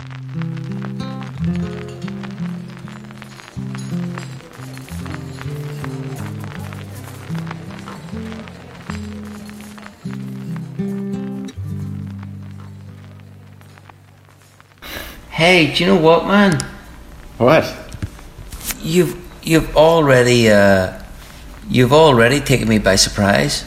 Hey, do you know what, man? What? You've already taken me by surprise.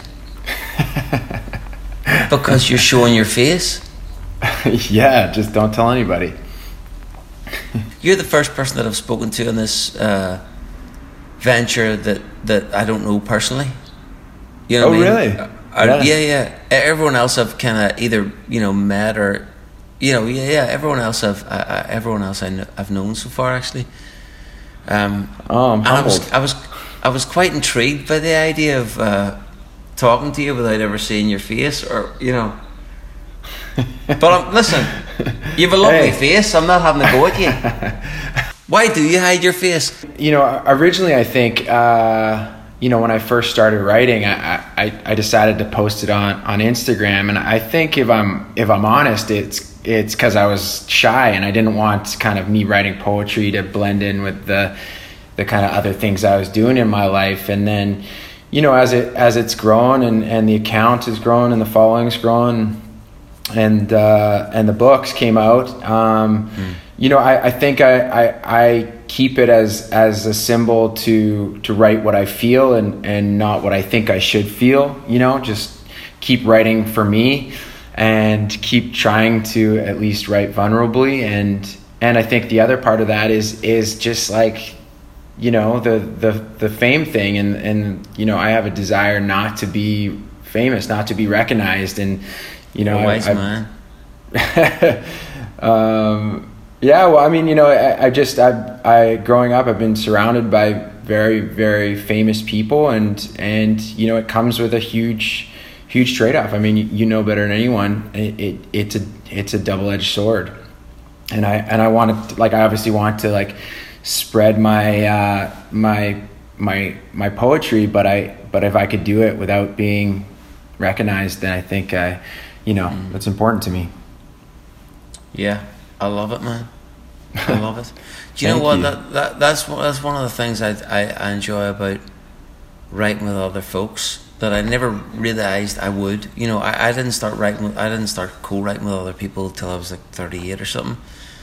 Because you're showing your face. Yeah, just don't tell anybody. You're the first person that I've spoken to in this venture that I don't know personally. You know what I mean? Really? Yeah. Everyone else I've kind of either met or everyone else I've known so far actually. I'm humbled. I was quite intrigued by the idea of talking to you without ever seeing your face, or But listen, you have a lovely face. I'm not having a go at you. Why do you hide your face? Originally I think when I first started writing, I decided to post it on Instagram, and I think if I'm honest, it's because I was shy and I didn't want kind of me writing poetry to blend in with the kind of other things I was doing in my life. And then, as it's grown and the account has grown and the following's grown and the books came out, I think I keep it as a symbol to write what I feel and not what I think I should feel, just keep writing for me and keep trying to at least write vulnerably. And I think the other part of that is just like, the fame thing. And I have a desire not to be famous, not to be recognized. And, wise man. Yeah, well, I mean, I growing up, I've been surrounded by very, very famous people, and it comes with a huge trade-off. I mean, better than anyone. It's a double-edged sword, and I want to, I obviously want to spread my my poetry, but if I could do it without being recognized, then I think that's important to me. Yeah, I love it, man. I love it. Do you know what? That's one of the things I enjoy about writing with other folks that I never realized I would. I didn't start co-writing with other people till I was 38 or something.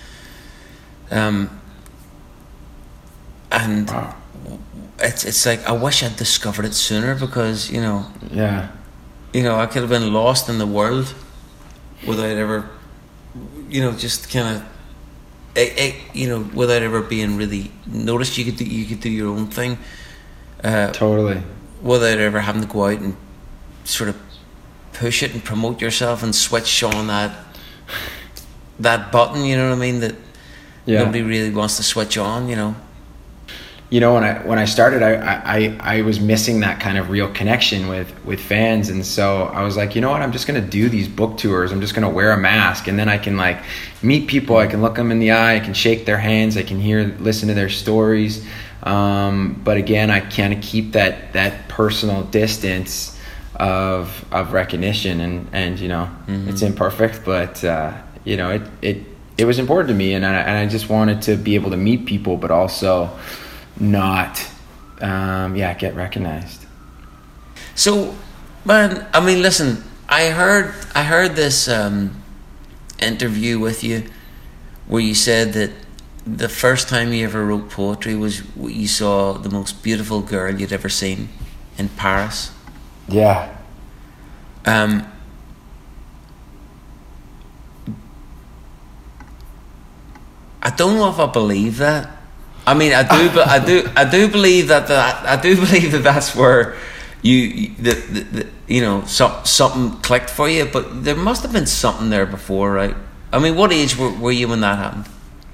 And wow. It's like I wish I'd discovered it sooner, because I could have been lost in the world without ever just kind of without ever being really noticed. You could do your own thing, totally, without ever having to go out and sort of push it and promote yourself and switch on that button. You know what I mean? That nobody really wants to switch on. When I started, I was missing that kind of real connection with fans, and so I was like, I'm just gonna do these book tours. I'm just gonna wear a mask, and then I can meet people. I can look them in the eye. I can shake their hands. I can listen to their stories. But again, I kind of keep that personal distance of recognition, and it's imperfect, but it was important to me, and I just wanted to be able to meet people, but also not get recognized. So, man, I mean, listen, I heard this interview with you where you said that the first time you ever wrote poetry was you saw the most beautiful girl you'd ever seen in Paris. Yeah. I don't know if I believe that. I mean, I do believe that that's where something clicked for you. But there must have been something there before, right? I mean, what age were you when that happened?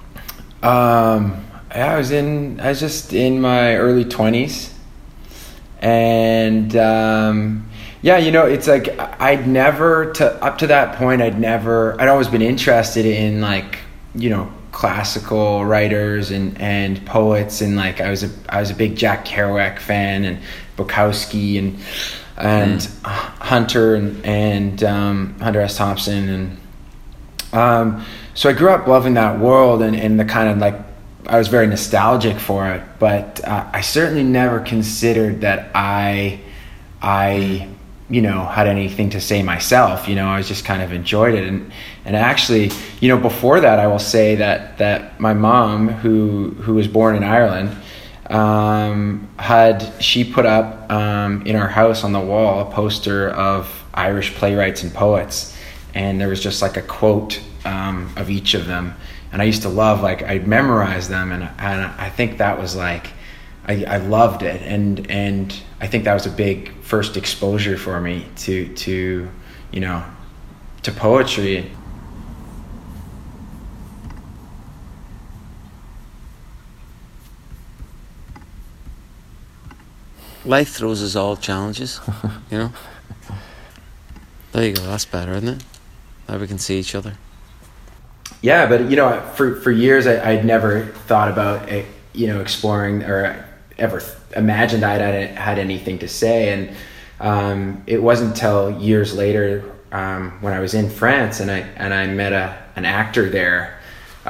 I was just in my early 20s, and it's like up to that point I'd always been interested in classical writers and poets, and I was a big Jack Kerouac fan, and Bukowski and Hunter and Hunter S. Thompson, and I grew up loving that world, and the kind of like, I was very nostalgic for it, but I certainly never considered that I had anything to say myself. I was just kind of enjoyed it. And actually, before that, I will say that my mom, who was born in Ireland, she put up in our house on the wall a poster of Irish playwrights and poets. And there was just like a quote of each of them. And I used to love, like, I'd memorize them. And I think that was like, I loved it. And I think that was a big first exposure for me to poetry. Life throws us all challenges, There you go, that's better, isn't it? Now we can see each other. Yeah, but for years I'd never thought about exploring or ever imagined I'd had anything to say, and it wasn't until years later when I was in France and I met an actor there.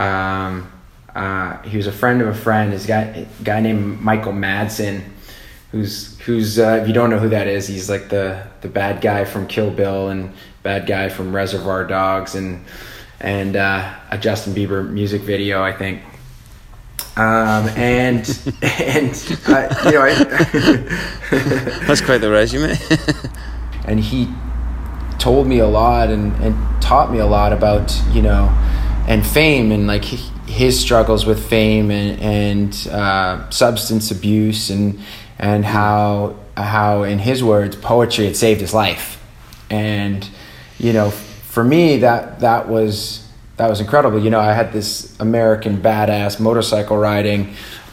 He was a friend of a friend. This guy named Michael Madsen, who's if you don't know who that is, he's like the bad guy from Kill Bill and bad guy from Reservoir Dogs and a Justin Bieber music video, I think. That's quite the resume. And he told me a lot and taught me a lot about and fame and like his struggles with fame and substance abuse and how in his words poetry had saved his life. And for me that was incredible. I had this American badass motorcycle riding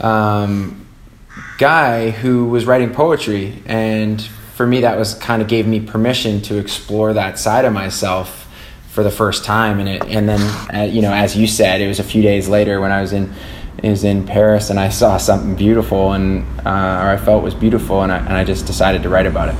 guy who was writing poetry, and for me that was kind of gave me permission to explore that side of myself for the first time. And then as you said, it was a few days later when I was in Paris and I saw something beautiful or I felt was beautiful, and I just decided to write about it.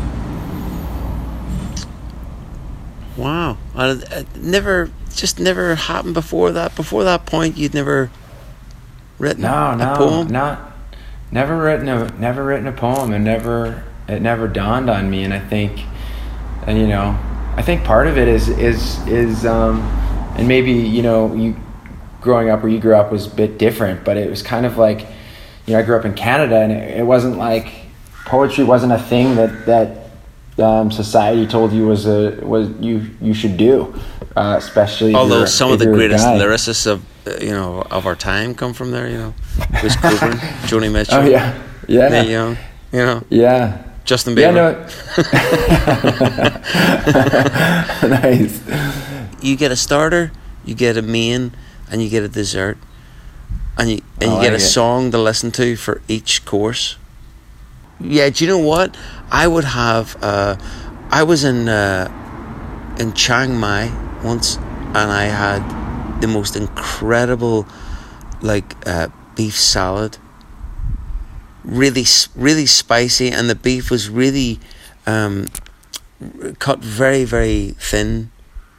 Wow. Never happened before that. Before that point, you'd never written a poem? Never written a poem, and it never dawned on me. And I think, I think part of it is and maybe, you growing up where you grew up was a bit different, but it was kind of like, I grew up in Canada, and it wasn't like poetry wasn't a thing that society told you was you should do, especially. Although some of the greatest lyricists of our time come from there, Chris Coburn, Joni Mitchell, Neil Young, yeah, Justin Bieber. Nice. You get a starter, you get a main, and you get a dessert, and you get a song to listen to for each course. Yeah, do you know what? I would have. I was in Chiang Mai once, and I had the most incredible, beef salad. Really, really spicy, and the beef was really cut very, very thin.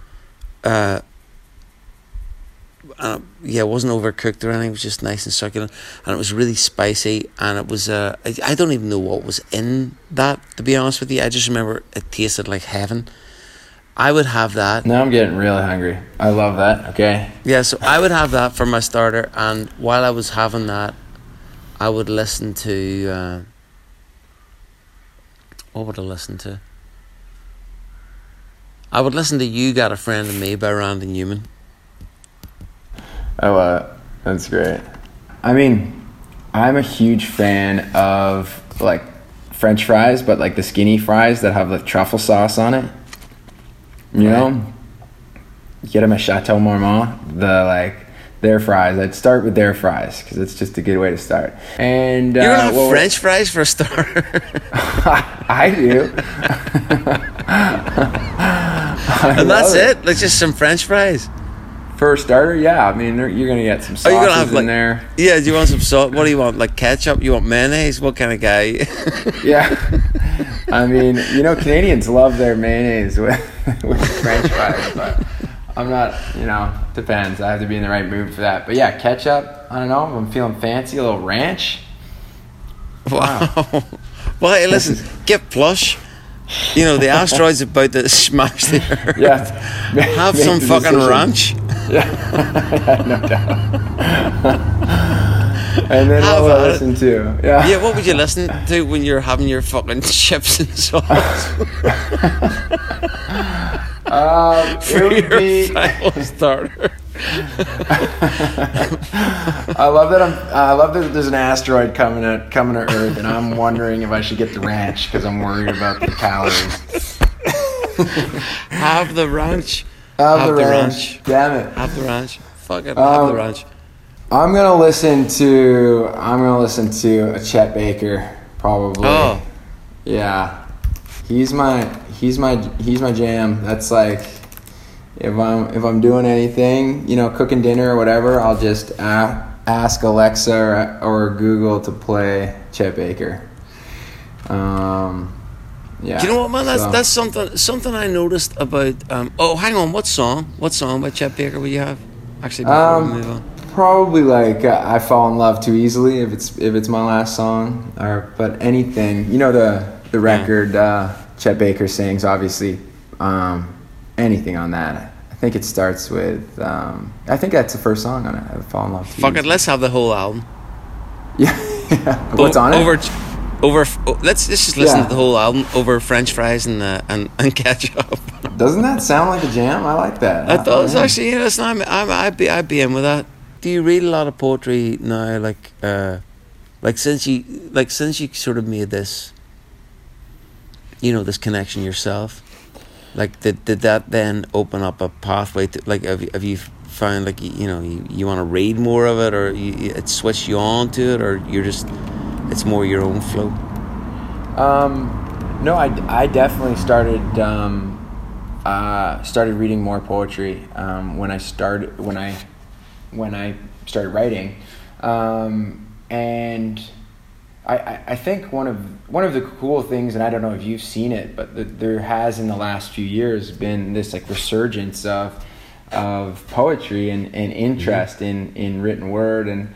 It wasn't overcooked or anything. It was just nice and succulent, and it was really spicy. And it was I don't even know what was in that, to be honest with you. I just remember it tasted like heaven. I would have that. Now I'm getting really hungry. I love that. Okay. Yeah, so I would have that for my starter, and while I was having that, I would listen to what would I listen to? I would listen to "You Got a Friend in Me" by Randy Newman. Oh, that's great. I mean, I'm a huge fan of French fries, but the skinny fries that have the truffle sauce on it. You know, you get them at Chateau Marmont. Their fries. I'd start with their fries because it's just a good way to start. And you're gonna have French fries for a starter. I do. And that's it. Just some French fries. For a starter, yeah. I mean, you're going to get some sauces in there. Yeah, do you want some salt? What do you want? Ketchup? You want mayonnaise? What kind of guy? Yeah. I mean, Canadians love their mayonnaise with French fries, but I'm not, depends. I have to be in the right mood for that. But yeah, ketchup, I don't know, if I'm feeling fancy, a little ranch. Wow. Well, hey, listen, get plush. The asteroid's about to smash the Earth. Yeah. Have some fucking ranch. Yeah, no doubt. And then what will I listen to? Yeah, what would you listen to when you're having your fucking chips and sauce? For your final starter. I love that there's an asteroid coming to Earth, and I'm wondering if I should get the ranch because I'm worried about the calories. Have the ranch. Have the ranch. Damn it. Have the ranch. Fuck it. Have the ranch. I'm gonna listen to a Chet Baker probably. Oh. Yeah. He's my jam. That's like if I'm doing anything, cooking dinner or whatever, I'll just ask Alexa or Google to play Chet Baker. Yeah. Do you know what, man? That's something I noticed about. Hang on. What song by Chet Baker will you have? Actually, before we move on. Probably like I Fall in Love Too Easily if it's my last song, but anything, the record Chet Baker sings, obviously, anything on that. I think it starts with I think that's the first song on it, I Fall in Love Too Easily. Fuck it, let's have the whole album. Yeah. What's on it? Let's just listen to the whole album over French fries and ketchup. Doesn't that sound like a jam? I like that. I thought it was actually, I'd be in with that. Do you read a lot of poetry now? Since you sort of made this, this connection yourself. Like, did that then open up a pathway to, like, have you found, like, you want to read more of it, or it switched you on to it, or you're just, it's more your own flow? No, I definitely started reading more poetry when I started writing, and I think one of the cool things, and I don't know if you've seen it, but there has in the last few years been this like resurgence of poetry and interest in written word and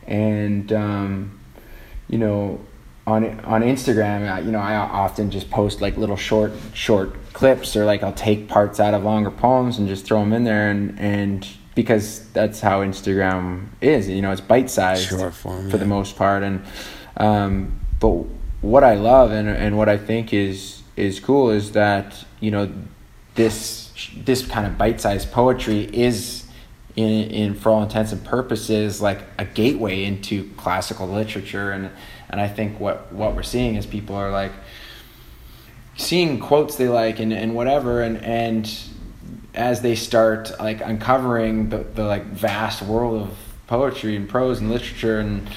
on Instagram, I often just post like little short clips, or like I'll take parts out of longer poems and just throw them in there, and because that's how Instagram is, it's bite-sized for the most part, and but what I love and what I think is cool is that this kind of bite-sized poetry is in for all intents and purposes like a gateway into classical literature, and I think what we're seeing is people are like seeing quotes they like and whatever, and as they start like uncovering the like vast world of poetry and prose and literature, and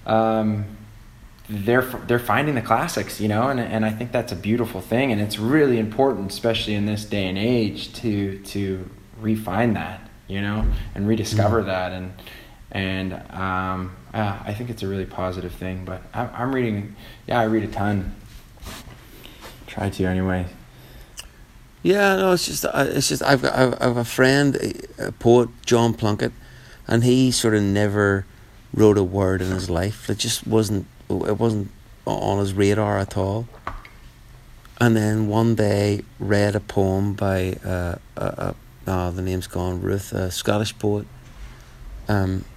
they're finding the classics, and I think that's a beautiful thing, and it's really important, especially in this day and age, to refine that, and rediscover that, and I think it's a really positive thing. But I'm reading, I read a ton. Try to anyway. Yeah, no, it's just I've a friend, a poet, John Plunkett, and he sort of never wrote a word in his life. It just wasn't on his radar at all. And then one day read a poem by the name's gone, Ruth, a Scottish poet. And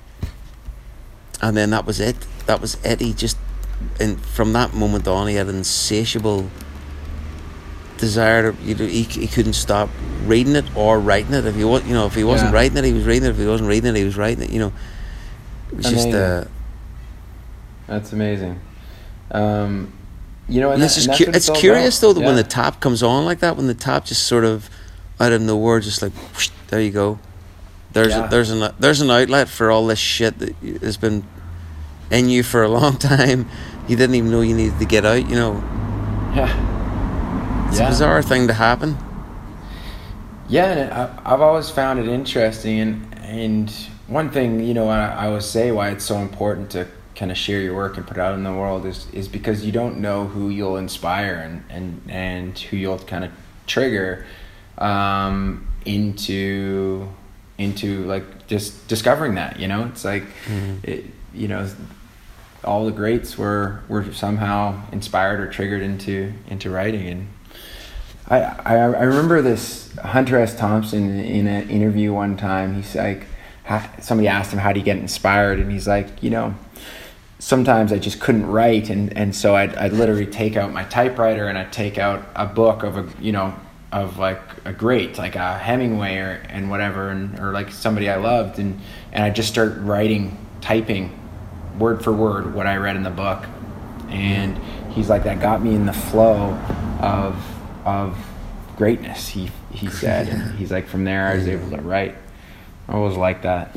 then that was it. He just, and from that moment on, he had an insatiable desire to, he couldn't stop reading it or writing it. If he wasn't writing it, he was reading it. If he wasn't reading it, he was writing it. It was amazing. Just that's amazing. And it's curious though that when the tap comes on like that, when the tap just sort of out of nowhere, just like whoosh, there you go. There's an outlet for all this shit that has been in you for a long time. You didn't even know you needed to get out. Yeah. It's a bizarre thing to happen. Yeah, and I've always found it interesting, and one thing, I always say why it's so important to kind of share your work and put it out in the world is because you don't know who you'll inspire and who you'll kind of trigger into like just discovering that, you know. It's like you know, all the greats were somehow inspired or triggered into writing. And I remember this Hunter S. Thompson in an interview one time. He's like, somebody asked him, how do you get inspired? And he's like, you know, sometimes I just couldn't write, and so I'd literally take out my typewriter and I'd take out a book of like a great, like a Hemingway and whatever, or like somebody I loved, and I just start typing word for word what I read in the book. And he's like, that got me in the flow of greatness, he said. And he's like, from there I was able to write. I always like that.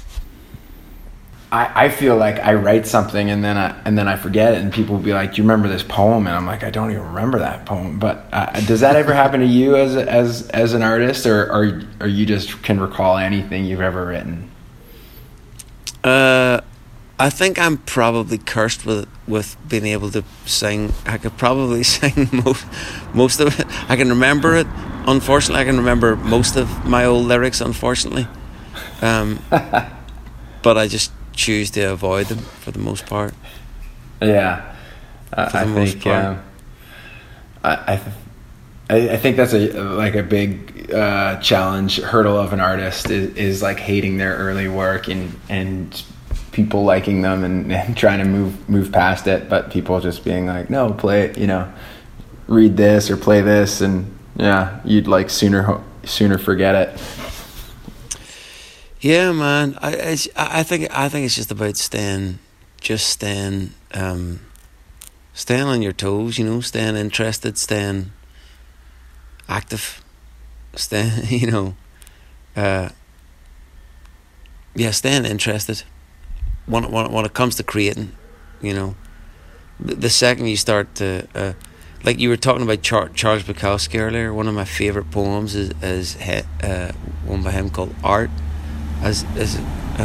I feel like I write something and then I forget it, and people will be like, do you remember this poem? And I'm like, I don't even remember that poem. But does that ever happen to you as an artist, or you just can recall anything you've ever written? I think I'm probably cursed with being able to sing. I could probably sing most of it. I can remember it. Unfortunately, I can remember most of my old lyrics, unfortunately. But I just choose to avoid them for the most part. Yeah, I think that's a big challenge, hurdle of an artist is like hating their early work and people liking them and trying to move past it, but people just being like, no, play it, you know, read this or play this, and yeah, you'd like sooner forget it. Yeah, man. I think it's just about staying on your toes, you know, staying interested, staying active, staying interested. When it comes to creating, you know, the second you start to, like you were talking about Charles Bukowski earlier, one of my favorite poems is one by him called Art. As the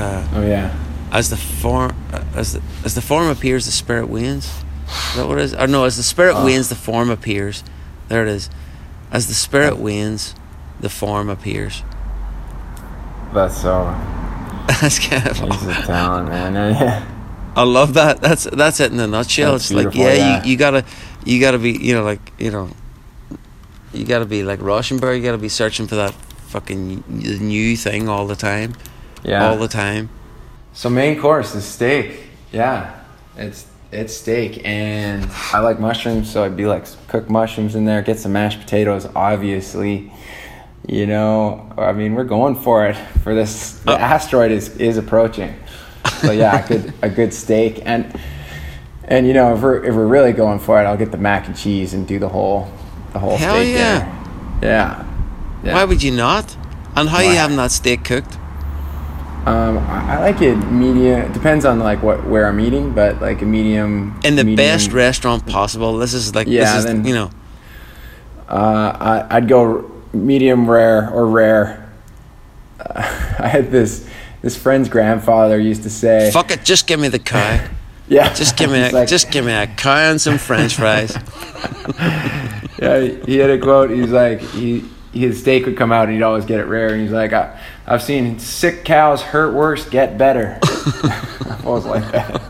form appears, the spirit wanes. Is that what it is? Or no, as the spirit wanes, the form appears. There it is. As the spirit wanes, the form appears. That's so. That's kind of. He's a talent, man. I love that. That's it in a nutshell. That's it's like, you gotta be, you know, like, you know, you gotta be like Rauschenberg. You gotta be searching for that fucking new thing all the time. Yeah. All the time. So main course is steak. Yeah. It's steak, and I like mushrooms, so I'd be like, cook mushrooms in there, get some mashed potatoes, obviously. You know, I mean, we're going for it for this. The asteroid is approaching. So yeah, a good steak, and you know, if we're really going for it, I'll get the mac and cheese and do the whole Hell steak yeah. Yeah. Why would you not? And how are you having that steak cooked? I like it medium. It depends on like where I'm eating, but like a medium. In the best restaurant possible. This is like, then, you know. I'd go medium rare or rare. I had this friend's grandfather used to say, "Fuck it, just give me the cow." Yeah, just give me a cow and some French fries. Yeah, he had a quote. He's like, his steak would come out and he'd always get it rare, and he's like, I've seen sick cows hurt worse get better. I was like that.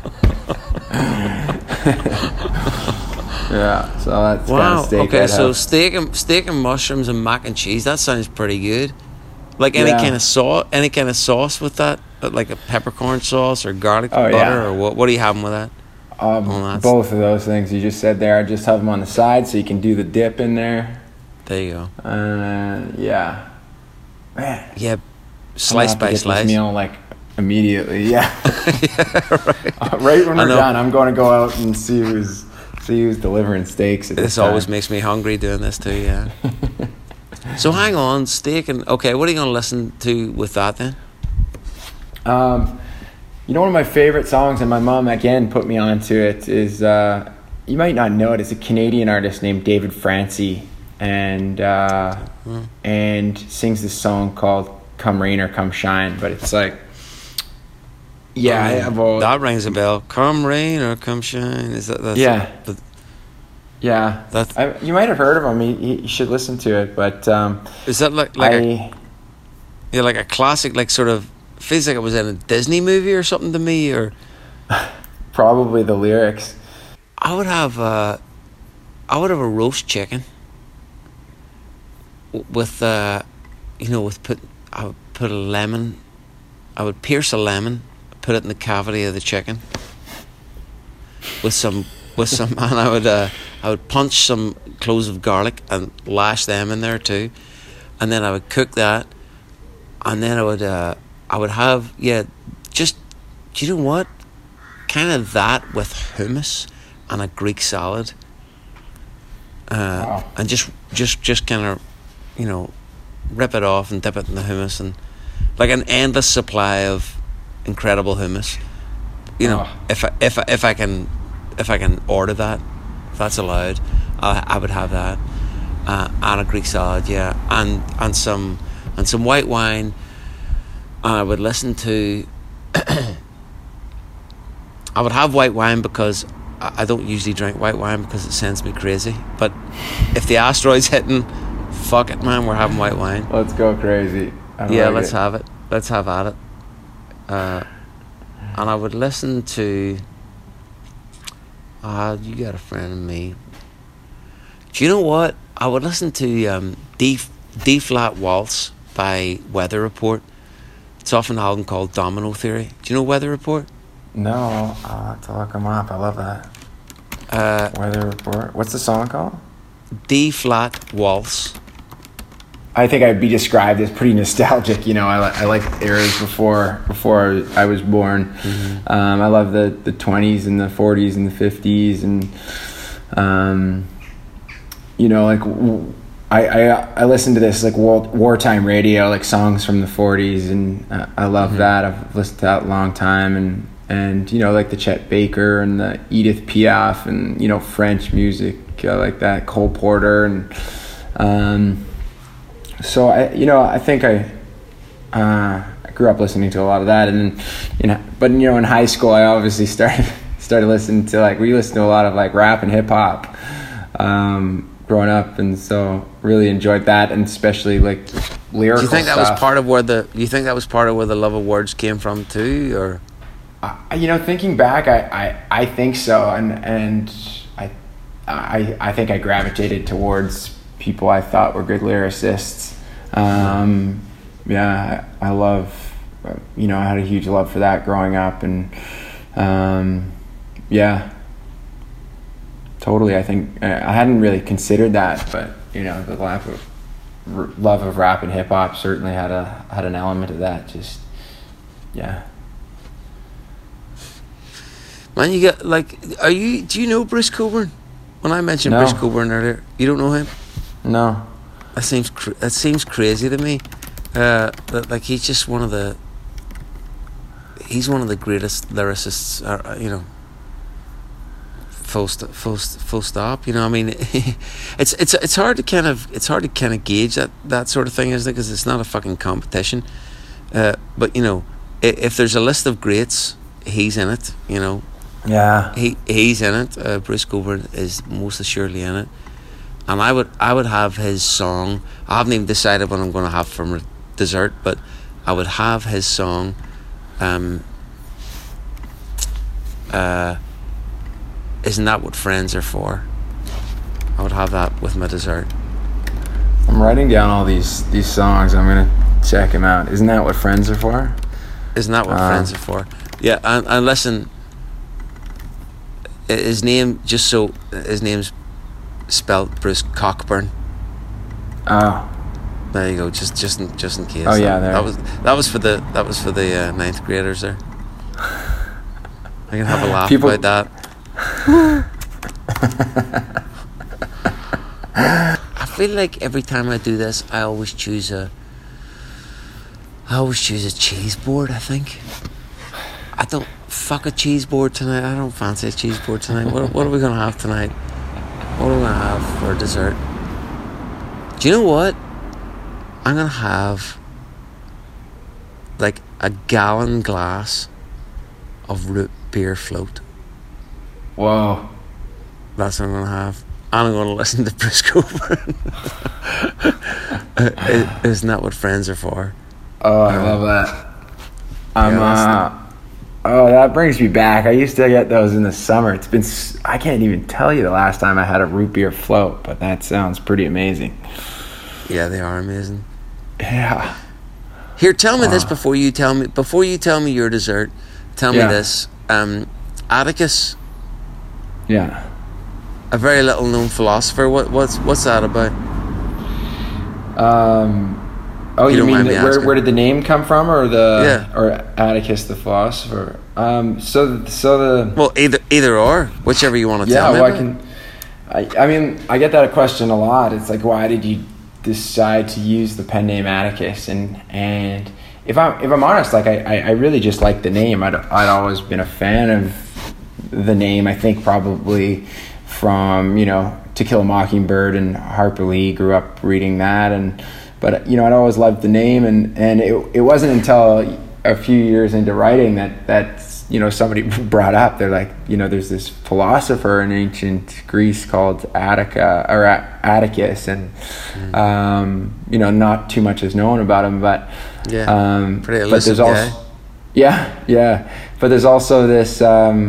Yeah, so that's kind of steak. Okay, so steak and mushrooms and mac and cheese. That sounds pretty good. Like any kind of sauce with that, like a peppercorn sauce or garlic butter, or what are you having with that? Both of those things you just said there. I just have them on the side so you can do the dip in there. There you go. Yeah. Man. Yeah, slice by slice. This meal like immediately. Yeah. Yeah, right. Right when we're done, I'm going to go out and see who's delivering steaks. This always makes me hungry doing this too. Yeah. So hang on, steak and what are you going to listen to with that then? You know, one of my favorite songs, and my mom again put me onto it, is you might not know it. It's a Canadian artist named David Francie, and sings this song called "Come Rain or Come Shine." But it's like, that rings a bell. Come rain or come shine. Is that? That's Yeah, you might have heard of him. You should listen to it. But is that like like a classic, like sort of feels like it was in a Disney movie or something to me, or probably the lyrics. I would have a roast chicken with I would put a lemon. I would pierce a lemon, put it in the cavity of the chicken with some, and I would punch some cloves of garlic and lash them in there too, and then I would cook that, and then I would have just, do you know what, kind of that with hummus and a Greek salad, wow. And just kind of, rip it off and dip it in the hummus, and like an endless supply of incredible hummus. If I can order that, if that's allowed, I would have that, and a Greek salad, and some white wine. And I would listen to. I would have white wine because I don't usually drink white wine because it sends me crazy. But if the asteroid's hitting, fuck it, man, we're having white wine. Let's go crazy. Let's have it. Let's have at it. And I would listen to. You got a friend in me. Do you know what? I would listen to D Flat Waltz by Weather Report. It's off an album called Domino Theory. Do you know Weather Report? No, I'll have to look them up. I love that. Weather Report. What's the song called? D Flat Waltz. I think I'd be described as pretty nostalgic. I like eras before I was born. Mm-hmm. I love the 20s and the 40s and the 50s, and I listen to this like wartime radio, like songs from the 40s, and I love mm-hmm. that. I've listened to that a long time, and like the Chet Baker and the Edith Piaf, and French music, like that, Cole Porter, and so I think I grew up listening to a lot of that, and but in high school I obviously started listening to we listened to a lot of like rap and hip hop growing up, and so really enjoyed that, and especially like lyrical. Do you think that stuff. was part of where the love of words came from too, or? Thinking back, I think so, and I think I gravitated towards people I thought were good lyricists. I love, I had a huge love for that growing up, and totally. I think I hadn't really considered that, but the love of rap and hip hop certainly had an element of that. Just Man, you got do you know Bruce Cockburn? When I mentioned Bruce Cockburn earlier, you don't know him? No. That seems crazy to me. That he's just one of the greatest lyricists. Full stop. I mean, it's hard to kind of gauge that sort of thing, isn't it? Because it's not a fucking competition. But if there's a list of greats, he's in it. Yeah. He's in it. Bruce Cockburn is most assuredly in it. And I would have his song. I haven't even decided what I'm going to have for dessert, but I would have his song. Isn't that what friends are for? I would have that with my dessert. I'm writing down all these songs. I'm gonna check them out. Isn't that what friends are for? Isn't that what friends are for? Yeah, and listen. His name's spelled Bruce Cockburn. Oh. There you go. Just in case. Oh yeah, that was for the ninth graders there. I can have a laugh about that. I feel like every time I do this, I always choose a cheese board. I think I don't fuck a cheese board tonight. I don't fancy a cheese board tonight. What are we gonna have tonight? What are we gonna have for dessert? Do you know what? I'm gonna have like a gallon glass of root beer float. Whoa. That's what I'm gonna have. I'm going to listen to Bruce Cockburn. Isn't that what friends are for? Oh, I love that. Oh, that brings me back. I used to get those in the summer. It's been, I can't even tell you the last time I had a root beer float, but that sounds pretty amazing. Yeah, they are amazing. Yeah. Here, tell me this before you tell me your dessert. Tell me this. Atticus. Yeah. A very little known philosopher. What's that about? Oh, you mean where did the name come from, or or Atticus the philosopher? Well, either or, whichever you want to tell me. Yeah, I mean, I get that question a lot. It's like, why did you decide to use the pen name Atticus? And if I'm honest, like I really just like the name. I'd always been a fan of the name. I think probably from To Kill a Mockingbird and Harper Lee. Grew up reading that, but I'd always loved the name, and it wasn't until a few years into writing that somebody brought up. They're like, there's this philosopher in ancient Greece called Atticus, and not too much is known about him, but pretty elusive guy. But there's also this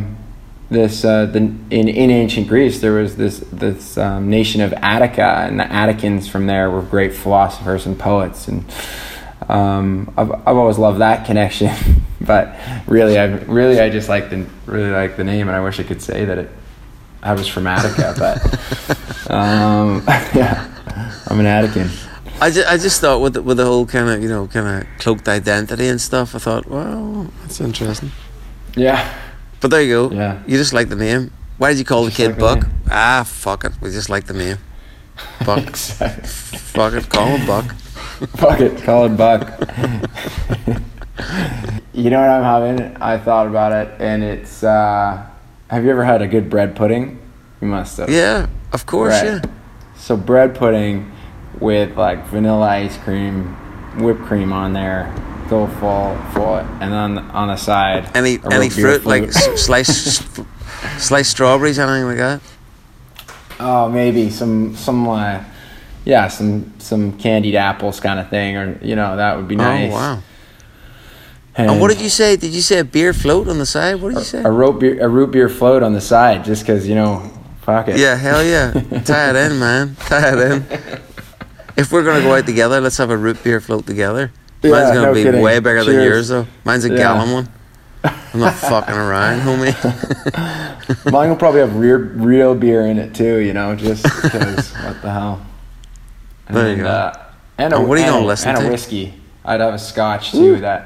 in ancient Greece there was this nation of Attica, and the Atticans from there were great philosophers and poets, and I've always loved that connection. But really I just really like the name, and I wish I could say that I was from Attica, but I'm an Attican. I just thought with the whole kind of cloaked identity and stuff, I thought, well, that's interesting. Yeah. But there you go. Yeah. You just like the name. Why did you call the kid Buck? Fuck it. We just like the name. Buck. Exactly. Fuck it. Call him Buck. Fuck it. Call him Buck. You know what I'm having? I thought about it, and it's... have you ever had a good bread pudding? You must have. Yeah, of course, right. Yeah. So bread pudding with like vanilla ice cream, whipped cream on there, go full, and then on the side, any fruit like sliced strawberries, anything like that. Oh, maybe some candied apples kind of thing, or that would be nice. Oh wow! And what did you say? Did you say a beer float on the side? What did you say? A root beer float on the side, just because fuck it. Yeah, hell yeah! Tie it in, man. Tie it in. If we're gonna go out together, let's have a root beer float together. Mine's gonna be way bigger than yours, though. Mine's a gallon one. I'm not fucking around, homie. Mine will probably have real beer in it too, just because what the hell. There you go. And what are you gonna listen to? And a whiskey. I'd have a scotch too. That.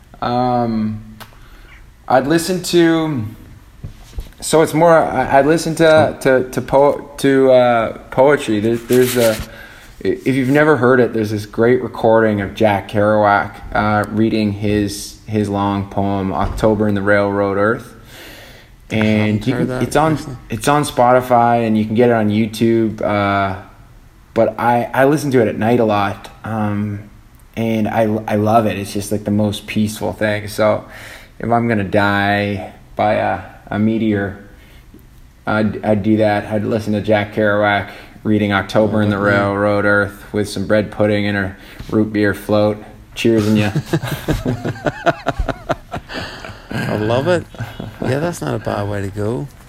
I'd listen to. So it's more. I'd listen to poetry. There's a. If you've never heard it, there's this great recording of Jack Kerouac reading his long poem "October in the Railroad Earth," and it's on Spotify, and you can get it on YouTube. But I listen to it at night a lot, and I love it. It's just like the most peaceful thing. So if I'm gonna die by a meteor, I'd do that. I'd listen to Jack Kerouac reading October in the Railroad Earth with some bread pudding and a root beer float. Cheersing you. I love it. Yeah, that's not a bad way to go.